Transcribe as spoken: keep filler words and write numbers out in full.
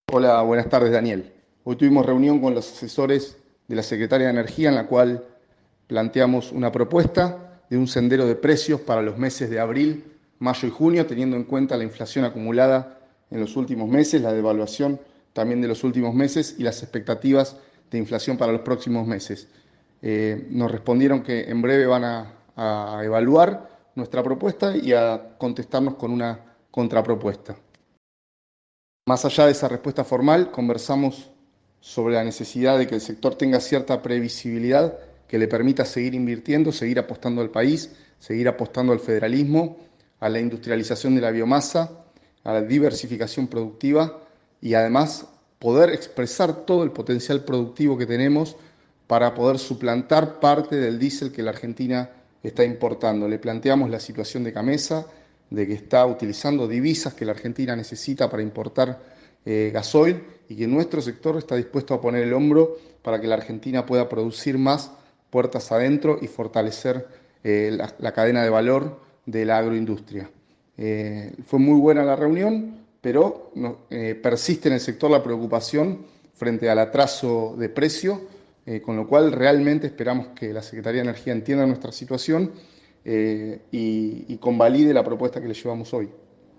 Hola, buenas tardes, Daniel. Hoy tuvimos reunión con los asesores de la Secretaría de Energía en la cual planteamos una propuesta de un sendero de precios para los meses de abril, mayo y junio, teniendo en cuenta la inflación acumulada en los últimos meses, la devaluación también de los últimos meses y las expectativas de inflación para los próximos meses. Eh, nos respondieron que en breve van a, a evaluar nuestra propuesta y a contestarnos con una contrapropuesta. Más allá de esa respuesta formal, conversamos sobre la necesidad de que el sector tenga cierta previsibilidad que le permita seguir invirtiendo, seguir apostando al país, seguir apostando al federalismo, a la industrialización de la biomasa, a la diversificación productiva y además poder expresar todo el potencial productivo que tenemos para poder suplantar parte del diésel que la Argentina está importando. Le planteamos la situación de Camesa, de que está utilizando divisas que la Argentina necesita para importar eh, gasoil y que nuestro sector está dispuesto a poner el hombro para que la Argentina pueda producir más puertas adentro y fortalecer eh, la, la, cadena de valor de la agroindustria. Eh, fue muy buena la reunión, pero no, eh, persiste en el sector la preocupación frente al atraso de precio, eh, con lo cual realmente esperamos que la Secretaría de Energía entienda nuestra situación eh, y, y convalide la propuesta que le llevamos hoy.